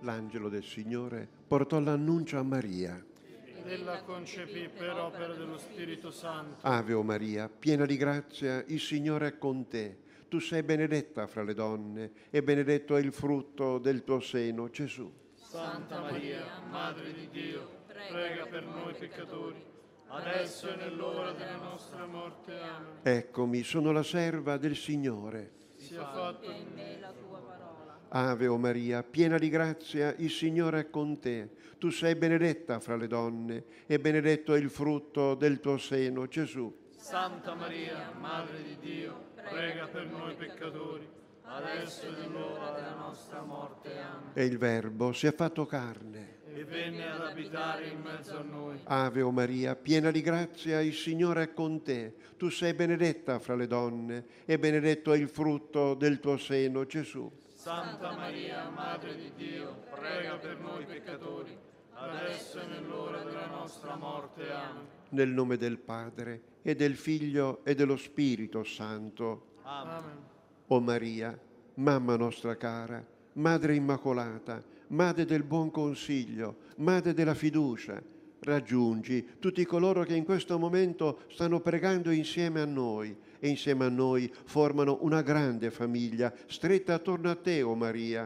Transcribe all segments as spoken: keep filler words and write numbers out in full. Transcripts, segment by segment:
L'angelo del Signore portò l'annuncio a Maria. Ed ella concepì per opera dello Spirito Santo. Ave o Maria, piena di grazia, il Signore è con te. Tu sei benedetta fra le donne e benedetto è il frutto del tuo seno, Gesù. Santa Maria, Madre di Dio, prega per noi peccatori, adesso e nell'ora della nostra morte. Amen. Eccomi, sono la serva del Signore. Sia fatto in me la tua parola. Ave o Maria, piena di grazia, il Signore è con te. Tu sei benedetta fra le donne e benedetto è il frutto del tuo seno, Gesù. Santa Maria, Madre di Dio, prega per noi peccatori, adesso e nell'ora della nostra morte. Amen. E il Verbo si è fatto carne e venne ad abitare in mezzo a noi. Ave o Maria, piena di grazia, il Signore è con te. Tu sei benedetta fra le donne e benedetto è il frutto del tuo seno, Gesù. Santa Maria, Madre di Dio, prega per noi peccatori, adesso e nell'ora della nostra morte. Amen. Nel nome del Padre, e del Figlio, e dello Spirito Santo. Amen. O Maria, Mamma nostra cara, Madre Immacolata, Madre del buon consiglio, Madre della fiducia, raggiungi tutti coloro che in questo momento stanno pregando insieme a noi e insieme a noi formano una grande famiglia stretta attorno a te, o Maria.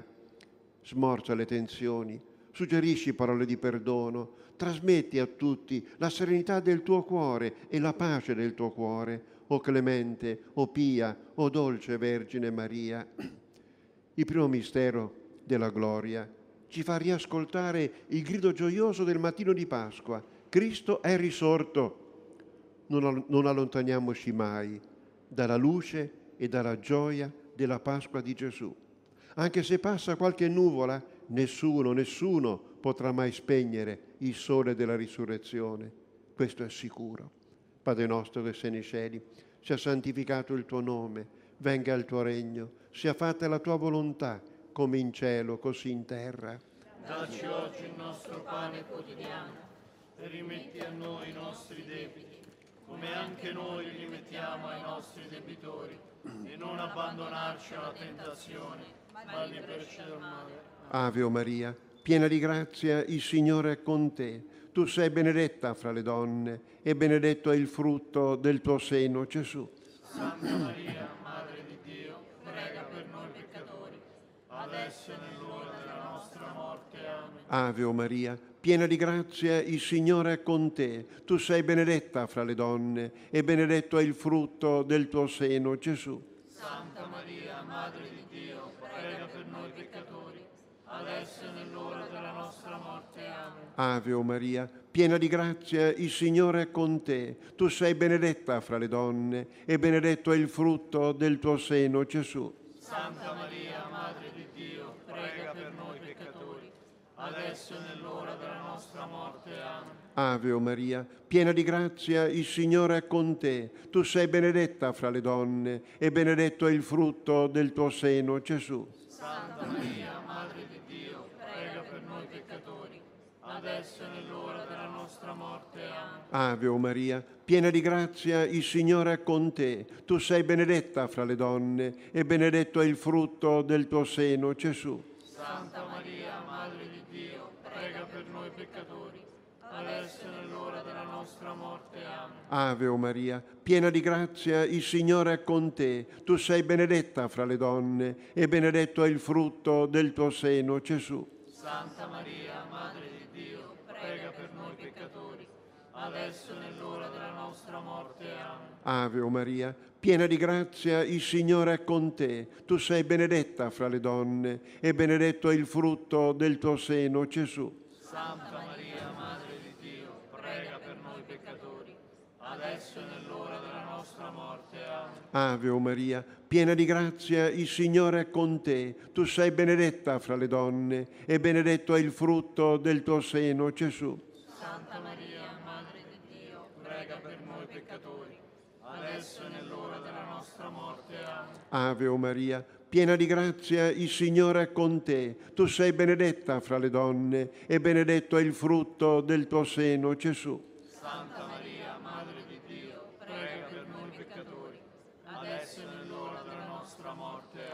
Smorza le tensioni, suggerisci parole di perdono, trasmetti a tutti la serenità del tuo cuore e la pace del tuo cuore, o clemente, o pia, o dolce Vergine Maria. Il primo mistero della gloria ci fa riascoltare il grido gioioso del mattino di Pasqua. Cristo è risorto. Non, non allontaniamoci mai dalla luce e dalla gioia della Pasqua di Gesù. Anche se passa qualche nuvola, nessuno, nessuno potrà mai spegnere il sole della risurrezione. Questo è sicuro. Padre nostro che sei nei cieli, sia santificato il tuo nome, venga il tuo regno, sia fatta la tua volontà, come in cielo, così in terra. Dacci oggi il nostro pane quotidiano e rimetti a noi i nostri debiti, come anche noi li rimettiamo ai nostri debitori, e non abbandonarci alla tentazione, ma liberarci dal male. Ave o Maria, piena di grazia, il Signore è con te. Tu sei benedetta fra le donne e benedetto è il frutto del tuo seno, Gesù. Santa Maria, Madre di Dio, prega per noi peccatori, adesso e nell'ora della nostra morte. Amen. Ave o Maria, piena di grazia, il Signore è con te. Tu sei benedetta fra le donne e benedetto è il frutto del tuo seno, Gesù. Santa Maria, Madre di Dio, prega per noi peccatori, adesso e nell'ora della nostra morte. Amen. Ave o Maria, piena di grazia, il Signore è con te. Tu sei benedetta fra le donne e benedetto è il frutto del tuo seno, Gesù. Santa Maria, Madre di Dio, prega per noi peccatori, adesso e nell'ora della nostra morte. Amen. Ave o Maria, piena di grazia, il Signore è con te. Tu sei benedetta fra le donne e benedetto è il frutto del tuo seno, Gesù. Santa Maria, Madre di Dio, prega per noi peccatori, adesso e nell'ora della nostra morte. Amen. Ave o Maria, piena di grazia, il Signore è con te. Tu sei benedetta fra le donne e benedetto è il frutto del tuo seno, Gesù. Santa Maria, Madre di Dio, prega per noi peccatori, adesso e nell'ora della nostra morte. Amen. Ave o Maria, piena di grazia, il Signore è con te. Tu sei benedetta fra le donne e benedetto è il frutto del tuo seno, Gesù. Santa Maria, Madre di Dio, prega per noi peccatori, adesso e nell'ora della nostra morte. Amen. Ave o Maria, piena di grazia, il Signore è con te. Tu sei benedetta fra le donne e benedetto è il frutto del tuo seno, Gesù. Santa Maria, Madre di Dio, prega per noi peccatori, adesso e nell'ora della nostra morte. Amen. Ave o Maria, piena di grazia, il Signore è con te. Tu sei benedetta fra le donne e benedetto è il frutto del tuo seno, Gesù. Santa Maria, Madre di Dio, prega per noi peccatori, adesso e nell'ora della nostra morte. Amen. Ave o Maria, piena di grazia, il Signore è con te. Tu sei benedetta fra le donne e benedetto è il frutto del tuo seno, Gesù. Santa Maria, Madre di Dio, prega per noi peccatori, adesso e nell'ora della nostra morte. Amen.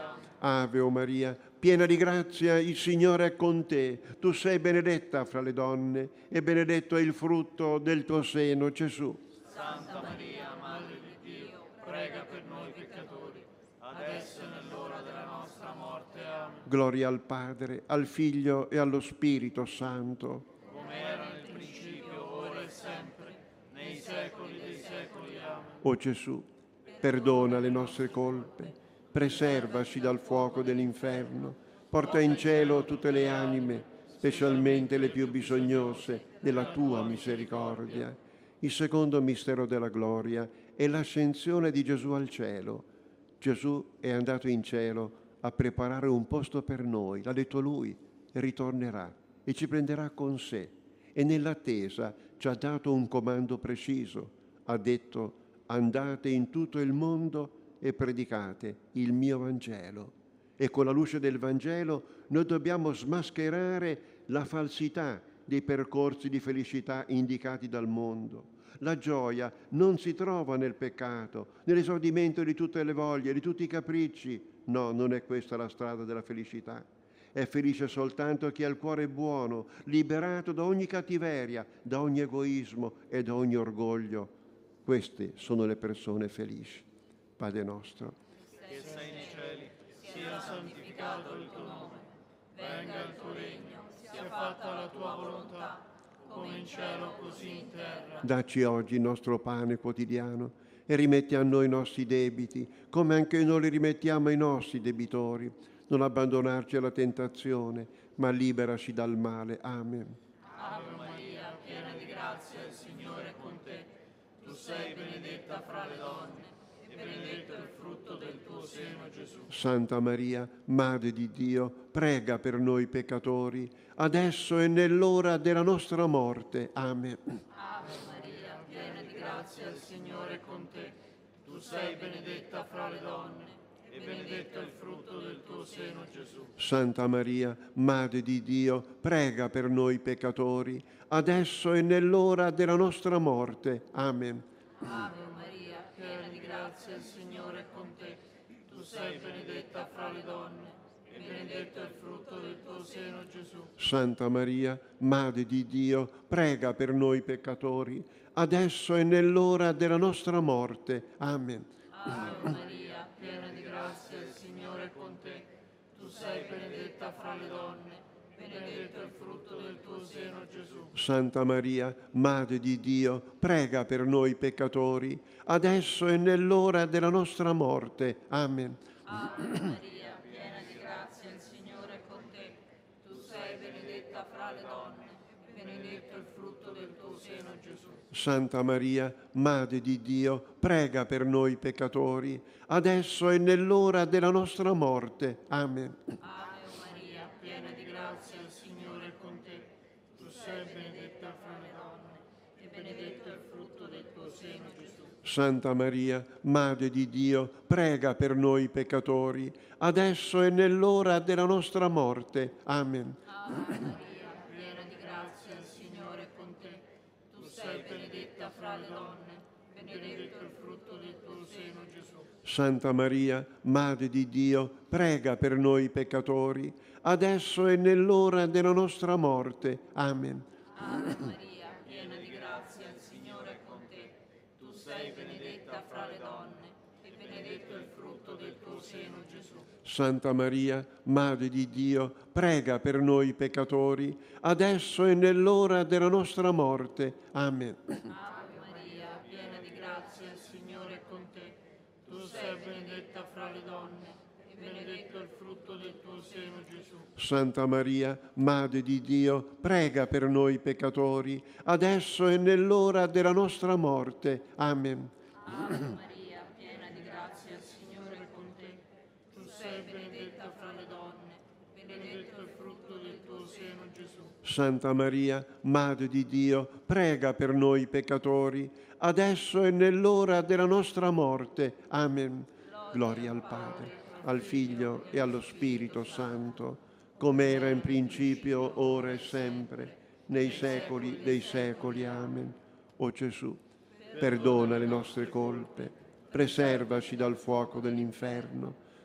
Ave o Maria, piena di grazia, il Signore è con te. Tu sei benedetta fra le donne e benedetto è il frutto del tuo seno, Gesù. Santa Maria, Madre di Dio, prega per noi peccatori, adesso e nell'ora della nostra morte. Amen. Gloria al Padre, al Figlio e allo Spirito Santo. Come era nel principio, ora e sempre, nei secoli dei secoli. Amen. O Gesù, perdona le nostre colpe, preservaci dal fuoco dell'inferno, porta in cielo tutte le anime, specialmente le più bisognose della tua misericordia. Il secondo mistero della gloria è l'ascensione di Gesù al cielo. Gesù è andato in cielo a preparare un posto per noi, l'ha detto lui, e ritornerà e ci prenderà con sé. E nell'attesa ci ha dato un comando preciso. Ha detto: andate in tutto il mondo e predicate il mio Vangelo. E con la luce del Vangelo noi dobbiamo smascherare la falsità dei percorsi di felicità indicati dal mondo. La gioia non si trova nel peccato, nell'esaudimento di tutte le voglie, di tutti i capricci. No, non è questa la strada della felicità. È felice soltanto chi ha il cuore buono, liberato da ogni cattiveria, da ogni egoismo e da ogni orgoglio. Queste sono le persone felici. Padre nostro, Che sei nei cieli, sia santificato il tuo nome, venga il tuo regno, sia fatta la tua volontà, come in cielo così in terra. dacci oggi il nostro pane quotidiano e rimetti a noi i nostri debiti, come anche noi li rimettiamo ai nostri debitori. Non abbandonarci alla tentazione, ma liberaci dal male. Amen. Ave Maria, piena di grazia, il Signore è con te. Tu sei benedetta fra le donne, e benedetto è il frutto del tuo seno, Gesù. Santa Maria, Madre di Dio, prega per noi peccatori, adesso e nell'ora della nostra morte. Amen. Ave Maria, piena di grazia, il Signore è con te. Tu sei benedetta fra le donne, e benedetto è il frutto del tuo seno, Gesù. Santa Maria, Madre di Dio, prega per noi peccatori, adesso e nell'ora della nostra morte. Amen. Ave Maria, piena di grazia, il Signore è con te. Tu sei benedetta fra le donne, e benedetto è il frutto del tuo seno, Gesù. Santa Maria, Madre di Dio, prega per noi peccatori, adesso e nell'ora della nostra morte. Amen. Ave Maria, piena di grazia, il Signore è con te. Tu sei benedetta fra le donne, e benedetto è il frutto del tuo seno, Gesù. Santa Maria, Madre di Dio, prega per noi peccatori, adesso e nell'ora della nostra morte. Amen. Ave Maria, piena di grazia, il Signore è con te. Tu sei benedetta fra le donne, e benedetto è il frutto del tuo seno, Gesù. Santa Maria, Madre di Dio, prega per noi peccatori, adesso e nell'ora della nostra morte. Amen. Ave Maria, piena di grazia, il Signore è con te. Tu sei benedetta fra le donne, e benedetto è il frutto del tuo seno, Gesù. Santa Maria, Madre di Dio, prega per noi peccatori, adesso e nell'ora della nostra morte. Amen. Ave Maria, piena di grazia, il Signore è con te. Tu sei benedetta fra le donne, e benedetto è il frutto del tuo seno, Gesù. Santa Maria, Madre di Dio, prega per noi peccatori, adesso e nell'ora della nostra morte. Amen. Ave Maria, piena di grazia, il Signore è con te. Tu sei benedetta fra le donne, e benedetto è il frutto del tuo seno, Gesù. Santa Maria, Madre di Dio, prega per noi peccatori, adesso e nell'ora della nostra morte. Amen. Ave Maria, piena di grazia, il Signore è con te. Tu sei benedetta fra le donne, e benedetto è il frutto del tuo seno, Gesù. Santa Maria, Madre di Dio, prega per noi peccatori, adesso e nell'ora della nostra morte. Amen. Ave Maria, piena di grazia, il Signore è con te. Tu sei benedetta fra le donne, e benedetto è il frutto del tuo seno, Gesù. Santa Maria, Madre di Dio, prega per noi peccatori, adesso e nell'ora della nostra morte. Amen. Gloria al Padre, al Figlio e allo Spirito Santo, come era in principio, ora e sempre, nei secoli dei secoli. Amen. O Gesù, perdona le nostre colpe, preservaci dal fuoco dell'inferno,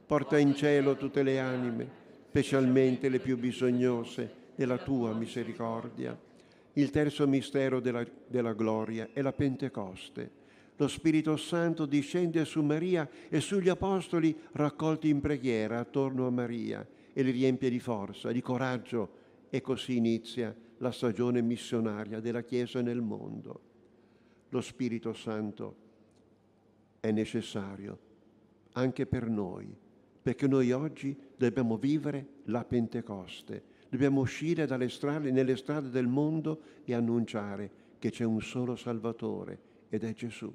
porta in cielo tutte le anime, specialmente le più bisognose della tua misericordia. Il terzo mistero della, della gloria è la Pentecoste. Lo Spirito Santo discende su Maria e sugli apostoli raccolti in preghiera attorno a Maria e li riempie di forza, di coraggio, e così inizia la stagione missionaria della Chiesa nel mondo. Lo Spirito Santo è necessario anche per noi, perché noi oggi dobbiamo vivere la Pentecoste, dobbiamo uscire dalle strade, nelle strade del mondo e annunciare che c'è un solo Salvatore ed è Gesù.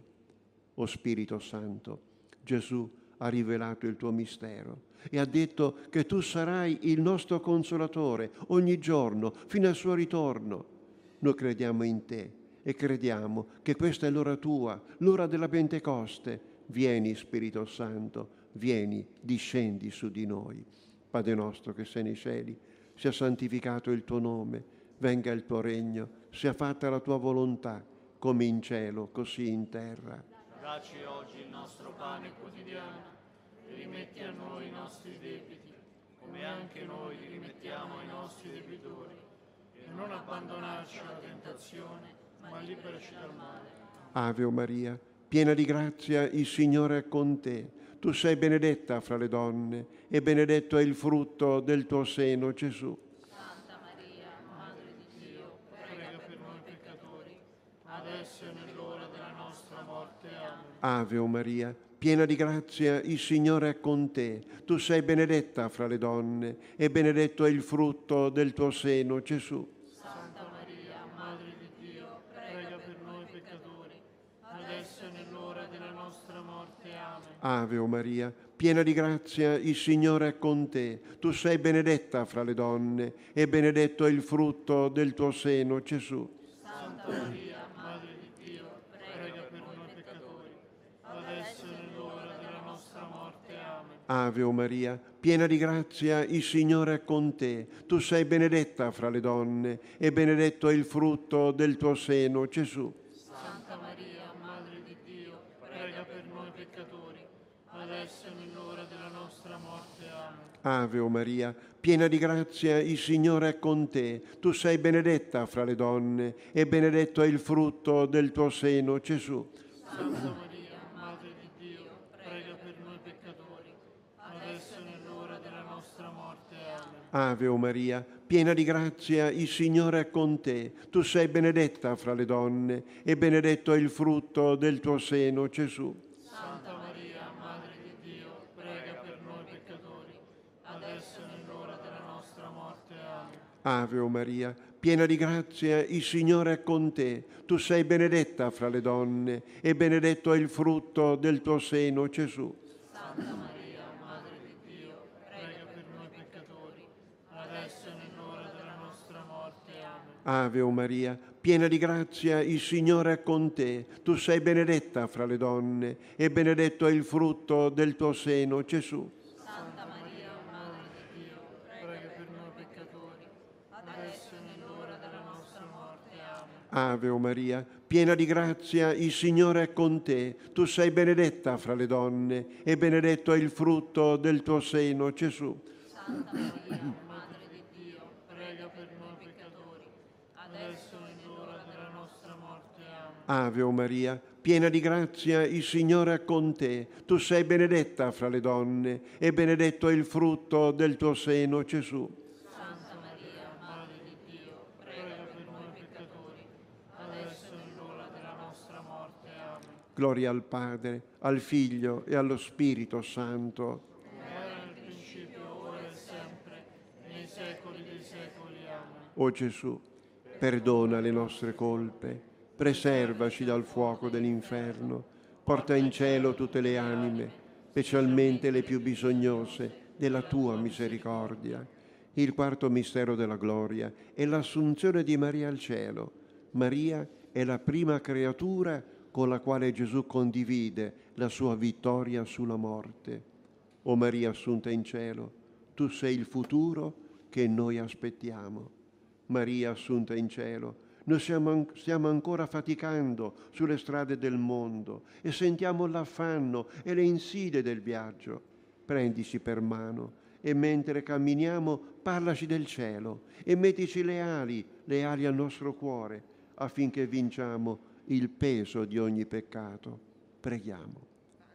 O Spirito Santo, Gesù ha rivelato il tuo mistero e ha detto che tu sarai il nostro consolatore ogni giorno fino al suo ritorno. Noi crediamo in te e crediamo che questa è l'ora tua, l'ora della Pentecoste. Vieni, Spirito Santo, vieni, discendi su di noi. Padre nostro che sei nei cieli, sia santificato il tuo nome, venga il tuo regno, sia fatta la tua volontà, come in cielo, così in terra. Dacci oggi il nostro pane quotidiano e rimetti a noi i nostri debiti, come anche noi li rimettiamo ai nostri debitori. E non abbandonarci alla tentazione, ma liberaci dal male. Ave Maria, piena di grazia, il Signore è con te. Tu sei benedetta fra le donne e benedetto è il frutto del tuo seno, Gesù. Santa Maria, Madre di Dio, prega per noi peccatori, adesso e nell'ora della nostra morte. Amen. Ave Maria, piena di grazia, il Signore è con te. Tu sei benedetta fra le donne e benedetto è il frutto del tuo seno, Gesù. Santa Maria, Madre di Dio, prega per noi peccatori, adesso e nell'ora della nostra morte. Amen. Ave Maria, piena di grazia, il Signore è con te. Tu sei benedetta fra le donne e benedetto è il frutto del tuo seno, Gesù. Santa Maria, Madre di Dio, prega per noi peccatori, adesso e nell'ora della nostra morte. Amen. Ave Maria, piena di grazia, il Signore è con te. Tu sei benedetta fra le donne e benedetto è il frutto del tuo seno, Gesù. Santa Maria, Madre di Dio, prega per noi peccatori, adesso e nell'ora della nostra morte. Amen. Ave Maria, piena di grazia, il Signore è con te. Tu sei benedetta fra le donne e benedetto è il frutto del tuo seno, Gesù. Santa Maria, Madre di Dio, prega per noi peccatori, adesso e nell'ora della nostra morte. Amen. Ave Maria, piena di grazia, il Signore è con te. Tu sei benedetta fra le donne e benedetto è il frutto del tuo seno, Gesù. Santa Maria, Madre di Dio, prega per noi peccatori, adesso e nell'ora della nostra morte. Amen. Ave Maria, piena di grazia, il Signore è con te. Tu sei benedetta fra le donne e benedetto è il frutto del tuo seno, Gesù. Santa Maria, Madre di Dio, prega per noi peccatori, adesso e nell'ora della nostra morte. Amen. Ave Maria, piena di grazia, il Signore è con te. Tu sei benedetta fra le donne e benedetto è il frutto del tuo seno, Gesù. Santa Maria, Madre di Dio, prega per noi peccatori, adesso e nell'ora della nostra morte. Amen. Ave Maria, piena di grazia, il Signore è con te. Tu sei benedetta fra le donne e benedetto è il frutto del tuo seno, Gesù. Santa Maria, Madre di Dio, prega per noi peccatori, adesso e nell'ora della nostra morte. Amen. Ave Maria, piena di grazia, il Signore è con te. Tu sei benedetta fra le donne e benedetto è il frutto del tuo seno, Gesù. Santa Maria, Madre di Dio, prega per noi peccatori, adesso e nell'ora della nostra morte. Amen. Gloria al Padre, al Figlio e allo Spirito Santo. Era nel principio, ora e sempre, nei secoli dei secoli. Amen. O Gesù, perdona le nostre colpe, preservaci dal fuoco dell'inferno, porta in cielo tutte le anime, specialmente le più bisognose della tua misericordia. Il quarto mistero della gloria è l'assunzione di Maria al cielo. Maria è la prima creatura con la quale Gesù condivide la sua vittoria sulla morte. O Maria assunta in cielo, tu sei il futuro che noi aspettiamo. Maria assunta in cielo, noi siamo, stiamo ancora faticando sulle strade del mondo e sentiamo l'affanno e le insidie del viaggio. prendici per mano e mentre camminiamo parlaci del cielo e mettici le ali, le ali al nostro cuore, affinché vinciamo il peso di ogni peccato. Preghiamo.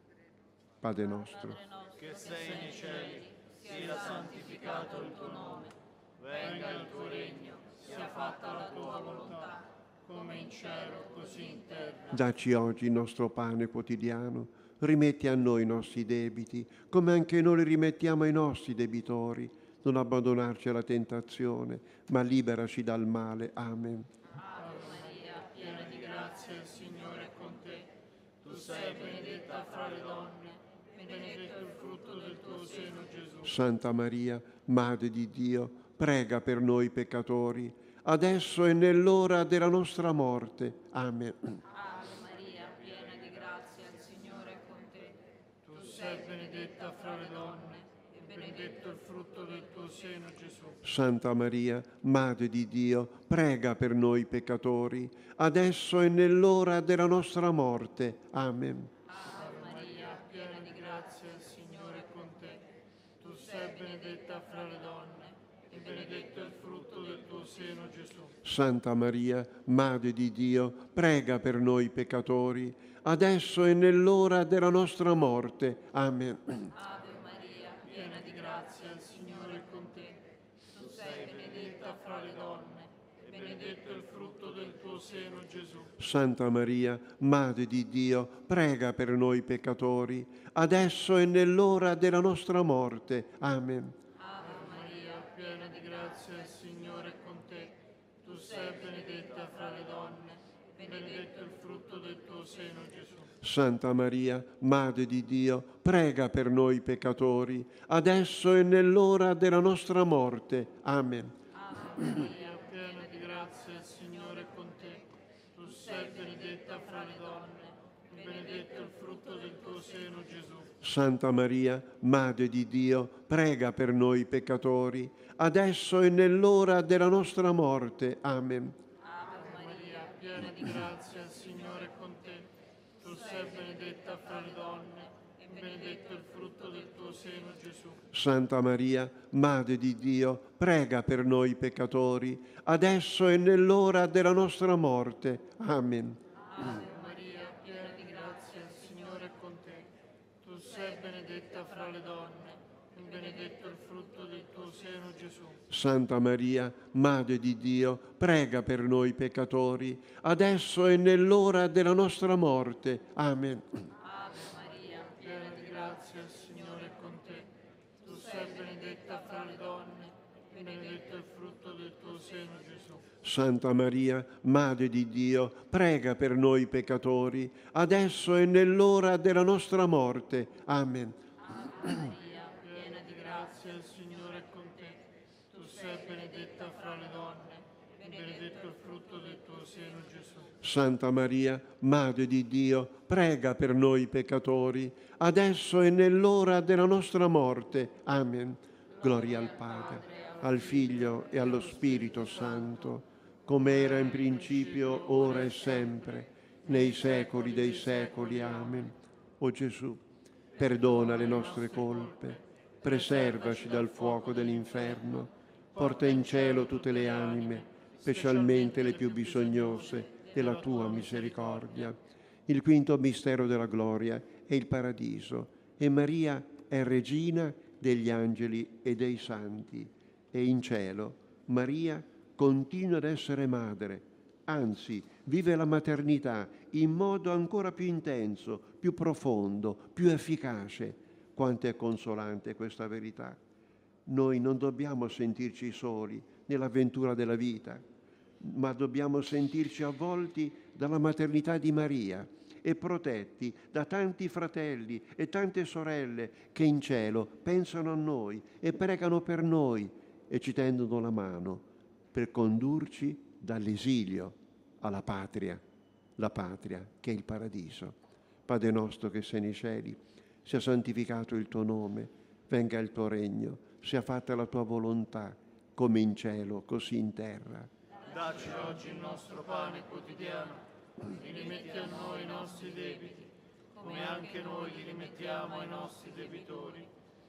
Padre nostro, che sei nei cieli, sia santificato il tuo nome, venga il tuo regno, sia fatta la tua volontà, come in cielo, così in terra. dacci oggi il nostro pane quotidiano, rimetti a noi i nostri debiti, come anche noi li rimettiamo ai nostri debitori. Non abbandonarci alla tentazione, ma liberaci dal male. Amen. Ave Maria, piena di grazia, il Signore è con te. Tu sei benedetta fra le donne, benedetto il frutto del tuo seno, Gesù. Santa Maria, Madre di Dio, prega per noi peccatori, adesso e nell'ora della nostra morte. Amen. Ave Maria, piena di grazia, il Signore è con te. Tu sei benedetta fra le donne, e benedetto il frutto del tuo seno, Gesù. Santa Maria, Madre di Dio, prega per noi peccatori, adesso e nell'ora della nostra morte. Amen. Ave Maria, piena di grazia, il Signore è con te. Tu sei benedetta fra le donne, e benedetto il frutto del tuo seno, Gesù. Santa Maria, Madre di Dio, prega per noi peccatori, adesso e nell'ora della nostra morte. Amen. Ave Maria, Piena di grazia, il Signore è con te. Tu sei benedetta fra le donne, e benedetto il frutto del tuo seno, Gesù. Santa Maria, Madre di Dio, prega per noi peccatori, adesso e nell'ora della nostra morte. Amen. Ave Maria, piena di grazia, il Signore è con te. Tu sei benedetta fra le donne, e benedetto il frutto del tuo seno, Gesù. Santa Maria, Madre di Dio, prega per noi peccatori, adesso e nell'ora della nostra morte. Amen. Ave Maria, piena di grazia, il Signore è con te. Tu sei benedetta fra le donne, e benedetto il frutto del tuo seno, Gesù. Santa Maria, Madre di Dio, prega per noi peccatori, adesso e nell'ora della nostra morte. Amen. Ave Maria, piena di grazia, il Signore è con te. Tu sei benedetta fra le donne, e benedetto il frutto del tuo seno, Gesù. Santa Maria, Madre di Dio, prega per noi peccatori, adesso e nell'ora della nostra morte. Amen. Ave Maria, piena di grazia, il Signore è con te. Tu sei benedetta fra le donne, e benedetto il frutto del tuo seno, Gesù. Santa Maria, Madre di Dio, prega per noi peccatori, adesso e nell'ora della nostra morte. Amen. Ave Maria, Piena di grazia, il Signore è con te. Tu sei benedetta fra le donne, e benedetto il frutto del tuo seno, Gesù. Santa Maria, Madre di Dio, prega per noi peccatori, adesso e nell'ora della nostra morte. Amen. Maria, Piena di grazia, il Signore è con te. Tu sei benedetta fra le donne, e benedetto il frutto del tuo seno, Gesù. Santa Maria, Madre di Dio, prega per noi peccatori, adesso e nell'ora della nostra morte. Amen. Gloria al Padre, al Figlio e allo Spirito Santo, come era in principio, ora e sempre, nei secoli dei secoli. Amen. O Gesù, perdona le nostre colpe, preservaci dal fuoco dell'inferno, porta in cielo tutte le anime, specialmente le più bisognose della tua misericordia. Il quinto mistero della gloria è il paradiso, e Maria è regina degli angeli e dei santi, e in cielo Maria continua ad essere madre, anzi vive la maternità in modo ancora più intenso, più profondo, più efficace. Quanto è consolante questa verità! Noi non dobbiamo sentirci soli nell'avventura della vita, ma dobbiamo sentirci avvolti dalla maternità di Maria e protetti da tanti fratelli e tante sorelle che in cielo pensano a noi e pregano per noi e ci tendono la mano per condurci dall'esilio alla patria, la patria che è il paradiso. Padre nostro che sei nei cieli, sia santificato il tuo nome, venga il tuo regno, sia fatta la tua volontà, come in cielo, così in terra. Dacci oggi il nostro pane quotidiano, e rimetti a noi i nostri debiti, come anche noi li rimettiamo ai nostri debitori,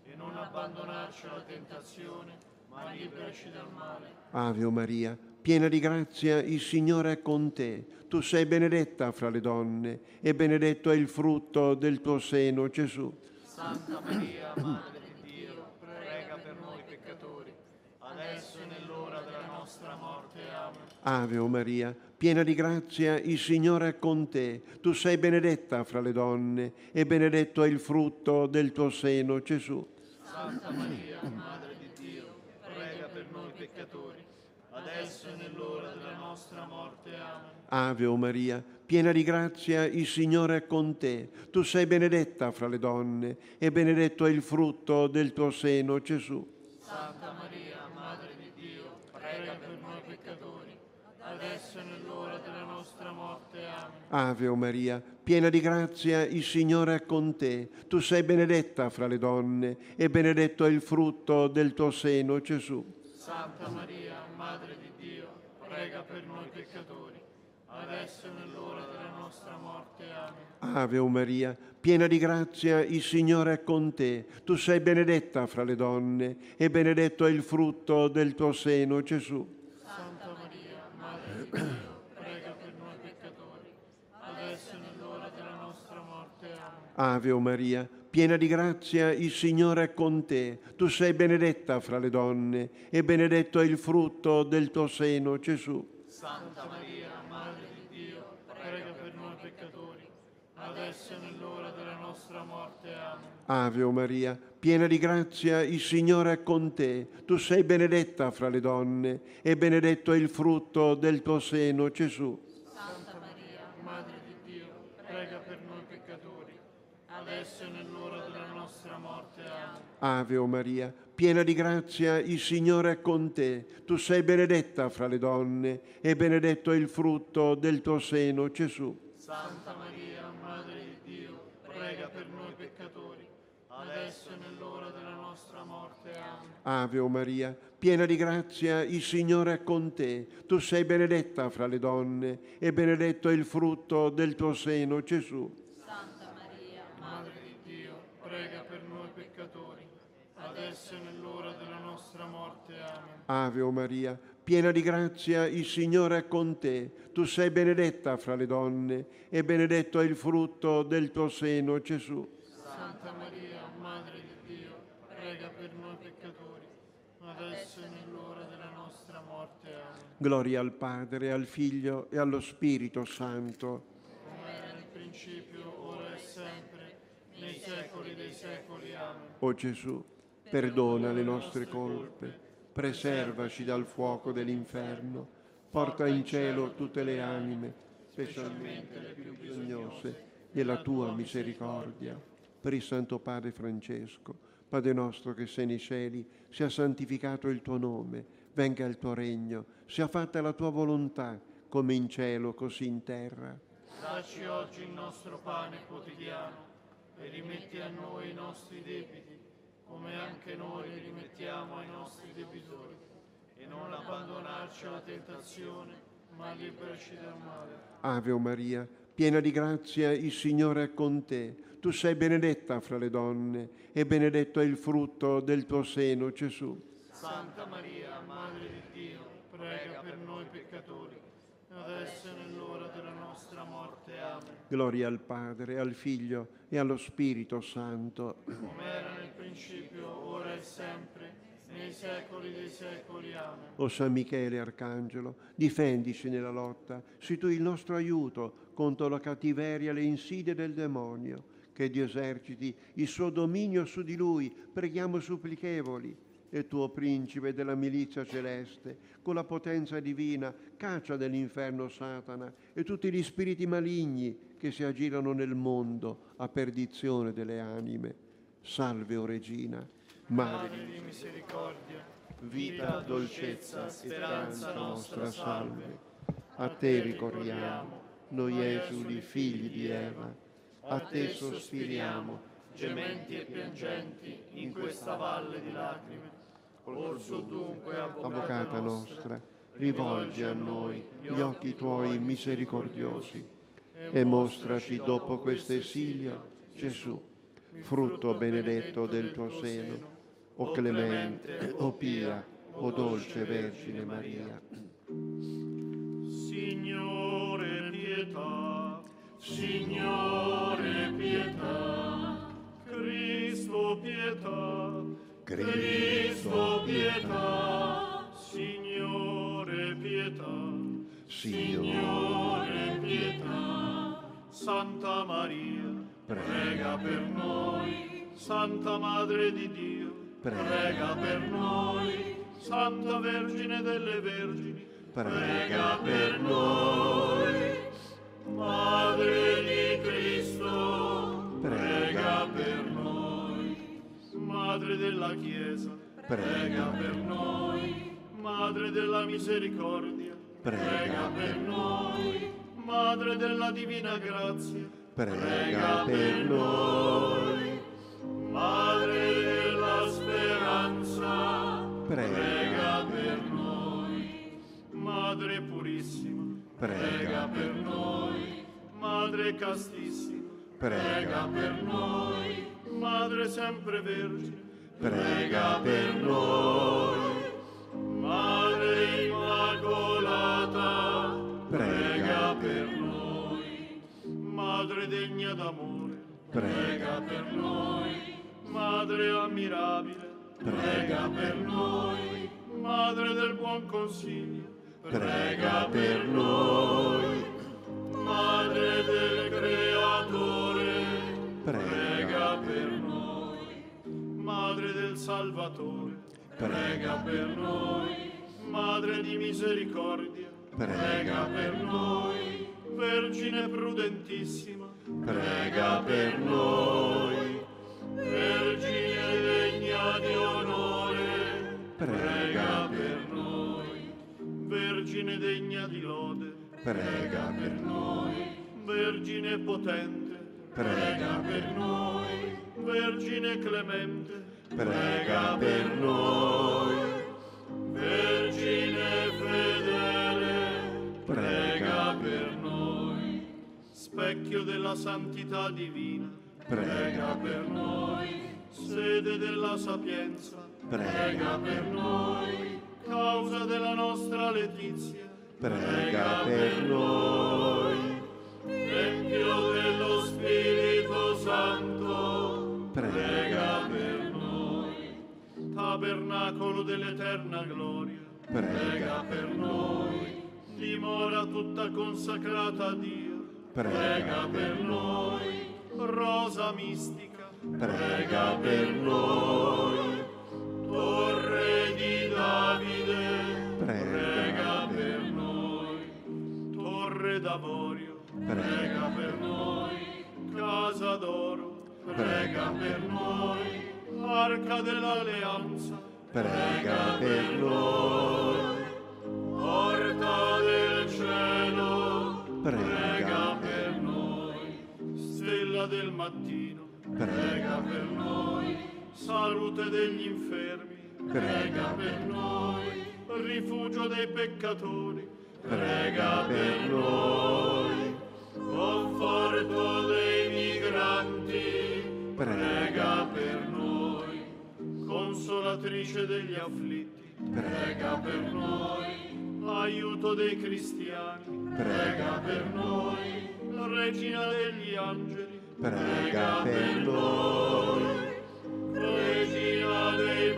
e non abbandonarci alla tentazione, ma liberaci dal male. Ave Maria, piena di grazia, il Signore è con te. Tu sei benedetta fra le donne e benedetto è il frutto del tuo seno, Gesù. Santa Maria, Madre di Dio, prega per noi peccatori, adesso e nell'ora della nostra morte. Amen. Ave Maria, piena di grazia, il Signore è con te. Tu sei benedetta fra le donne e benedetto è il frutto del tuo seno, Gesù. Santa Maria, Madre di Dio, prega per noi peccatori, adesso e nell'ora della nostra morte. Amen. Ave Maria, piena di grazia, il Signore è con te. Tu sei benedetta fra le donne e benedetto è il frutto del tuo seno, Gesù. Santa Maria, Madre di Dio, prega per noi peccatori, adesso e nell'ora della nostra morte. Amen. Ave Maria, piena di grazia, il Signore è con te. Tu sei benedetta fra le donne e benedetto è il frutto del tuo seno, Gesù. Santa Maria, Madre di Dio, prega per noi peccatori, adesso e nell'ora della nostra morte. Amen. Ave Maria, piena di grazia, il Signore è con te. Tu sei benedetta fra le donne e benedetto è il frutto del tuo seno, Gesù. Santa Maria, Madre di Dio, prega per noi peccatori, adesso e nell'ora della nostra morte. Amen. Ave Maria, piena di grazia, il Signore è con te. Tu sei benedetta fra le donne e benedetto è il frutto del tuo seno, Gesù. Santa Maria, Madre di Dio, prega per noi peccatori, adesso e nell'ora della nostra morte. Amen. Ave Maria, piena di grazia, il Signore è con te. Tu sei benedetta fra le donne e benedetto è il frutto del tuo seno, Gesù. Santa Maria, Madre di Dio, prega per noi peccatori, adesso e nell'ora della nostra morte. Amen. Ave Maria, piena di grazia, il Signore è con te. Tu sei benedetta fra le donne e benedetto è il frutto del tuo seno, Gesù. Santa Maria, Madre di Dio, prega per noi peccatori, adesso e nell'ora della nostra morte. Amen. Ave Maria, piena di grazia, il Signore è con te. Tu sei benedetta fra le donne e benedetto è il frutto del tuo seno, Gesù. Santa Maria, Madre di Dio, prega per noi peccatori, adesso e nell'ora della nostra morte. Amen. Ave Maria, piena di grazia, il Signore è con te. Tu sei benedetta fra le donne e benedetto è il frutto del tuo seno, Gesù. Santa Maria, Madre di Dio, prega per noi peccatori, adesso e nell'ora della nostra morte. Amen. Gloria al Padre, al Figlio e allo Spirito Santo. Come era nel principio, ora e sempre, nei secoli dei secoli. Amen. O Gesù, perdona le nostre colpe, preservaci dal fuoco dell'inferno, porta in cielo tutte le anime, specialmente le più bisognose della tua misericordia. Per il Santo Padre Francesco, Padre nostro che sei nei cieli, sia santificato il tuo nome, venga il tuo regno, sia fatta la tua volontà, come in cielo, così in terra. Dacci oggi il nostro pane quotidiano e rimetti a noi i nostri debiti, come anche noi li rimettiamo ai nostri debitori. E non abbandonarci alla tentazione, ma liberaci dal male. Ave Maria, piena di grazia, il Signore è con te. Tu sei benedetta fra le donne e benedetto è il frutto del tuo seno, Gesù. Santa Maria, Madre di Dio, prega per noi peccatori, adesso e nell'ora della nostra morte. Amen. Gloria al Padre, al Figlio e allo Spirito Santo. Come era nel principio, ora e sempre, nei secoli dei secoli. Amen. O San Michele Arcangelo, difendici nella lotta, sii tu il nostro aiuto contro la cattiveria e le insidie del demonio, che Dio eserciti il suo dominio su di lui, preghiamo supplichevoli. E tuo principe della milizia celeste, con la potenza divina, caccia dall'inferno Satana e tutti gli spiriti maligni che si aggirano nel mondo a perdizione delle anime. Salve, o Regina, Madre Madre di misericordia, vita, dolcezza, speranza nostra, salve. A te ricorriamo, noi esuli figli di Eva, a te sospiriamo, gementi e piangenti in questa valle di lacrime. Orso dunque, Avvocata nostra, rivolgi a noi gli occhi tuoi misericordiosi e mostraci dopo questo esilio, Gesù, frutto benedetto del tuo seno. O clemente, o pia, o dolce Vergine Maria. Signore pietà, Signore pietà, Cristo pietà, Cristo pietà, Signore pietà, Signore pietà. Santa Maria, prega per noi. Santa Madre di Dio, prega per noi. Santa Vergine delle Vergini, prega per noi. Madre di Cristo, prega per noi. Madre della Chiesa, prega per noi. Madre della Misericordia, prega per noi. Madre della Divina Grazia, prega per noi. Madre della Speranza, prega per noi. Madre purissima, prega per noi. Madre castissima, prega per noi. Madre sempre Vergine, prega per noi. Madre Immacolata, prega per noi. Madre degna d'amore, prega per noi. Madre ammirabile, prega per noi. Madre del buon consiglio, prega per noi. Madre del Creatore, prega per noi. Madre del Salvatore, prega per noi. Madre di misericordia, prega per noi. Vergine prudentissima, prega per noi. Vergine degna di onore, prega per noi. Vergine degna di lode, prega per noi. Vergine potente, prega per noi. Vergine clemente, prega per noi. Vergine fedele, prega per noi. Specchio della santità divina, prega per noi. Sede della sapienza, prega per noi. Causa della nostra letizia, prega per noi. Tempio dello Spirito Santo, prega per noi. Tabernacolo dell'eterna gloria, prega per noi. Dimora tutta consacrata a Dio, prega per noi. Rosa mistica, prega per noi. Torre di Davide, prega per noi. Torre d'Avorio, prega per noi. Casa d'oro, prega per noi. Arca dell'Alleanza, prega per noi. Porta del cielo, prega per noi. Stella del mattino, prega per noi. Salute degli infermi, prega per noi. Rifugio dei peccatori, prega per noi. Conforto dei migranti, prega per noi. Consolatrice degli afflitti, prega per noi. Aiuto dei cristiani, prega per noi. Regina degli angeli, prega per noi. Regina dei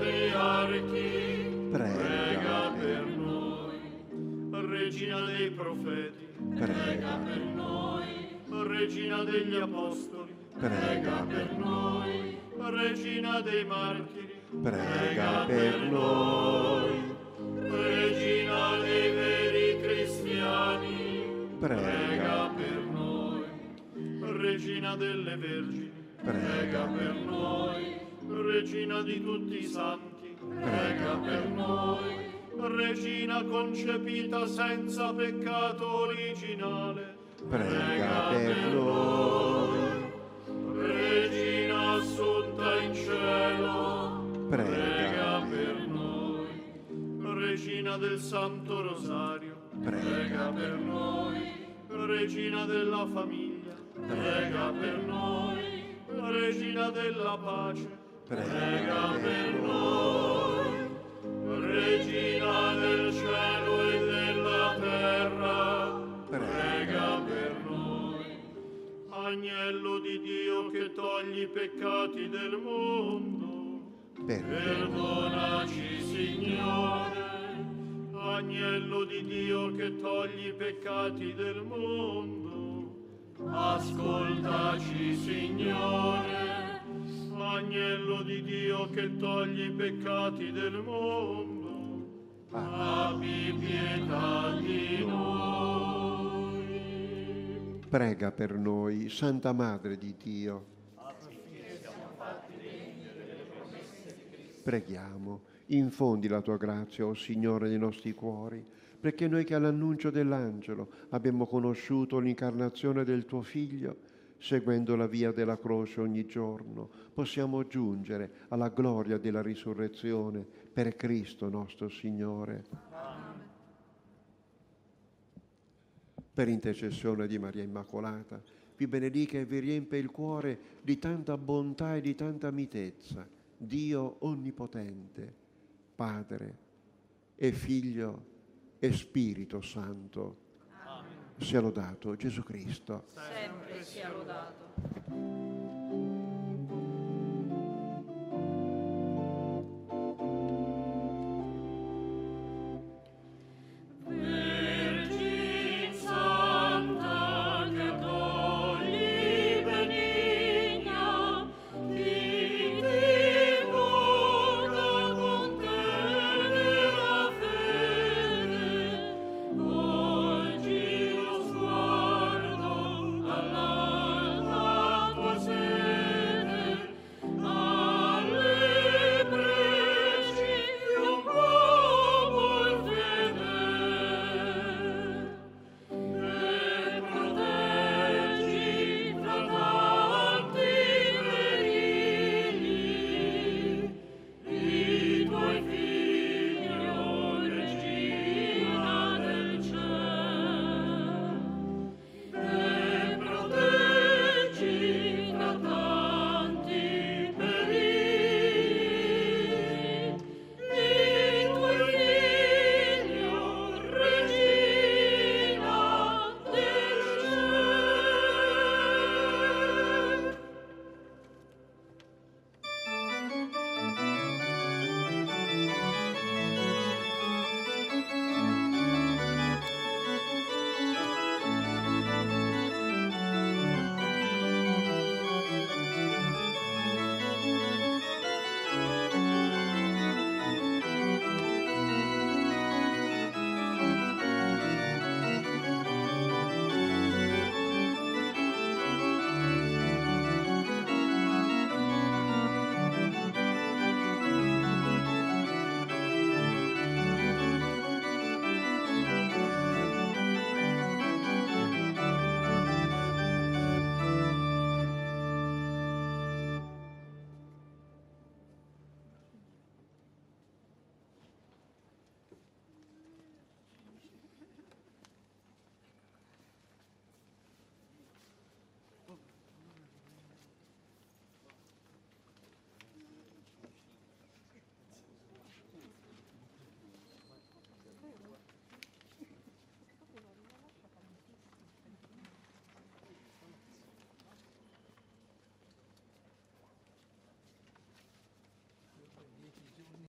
patriarchi, prega per noi. Regina dei profeti, prega per noi. Regina degli apostoli, prega per noi. Regina dei martiri, prega per noi. Regina dei veri cristiani, prega per noi. Regina delle vergini, prega per noi. Regina di tutti i santi, prega per noi. Regina concepita senza peccato originale, prega per noi. Regina assunta in cielo, prega per noi. Regina del Santo Rosario, prega per noi. Regina della famiglia, prega per noi. Regina della pace, prega per noi. Regina del cielo e della terra, prega per noi. Agnello di Dio che togli i peccati del mondo, perdonaci, Signore. Agnello di Dio che togli i peccati del mondo, ascoltaci, Signore. Agnello di Dio che togli i peccati del mondo, abbi pietà di noi. Prega per noi, Santa Madre di Dio. Preghiamo, infondi la tua grazia, o Signore, nei nostri cuori, perché noi che all'annuncio dell'angelo abbiamo conosciuto l'incarnazione del tuo Figlio, seguendo la via della croce ogni giorno, possiamo giungere alla gloria della risurrezione per Cristo nostro Signore. Amen. Per intercessione di Maria Immacolata, vi benedica e vi riempie il cuore di tanta bontà e di tanta mitezza, Dio Onnipotente, Padre e Figlio e Spirito Santo. Amen. Sia lodato Gesù Cristo. Sempre sia lodato.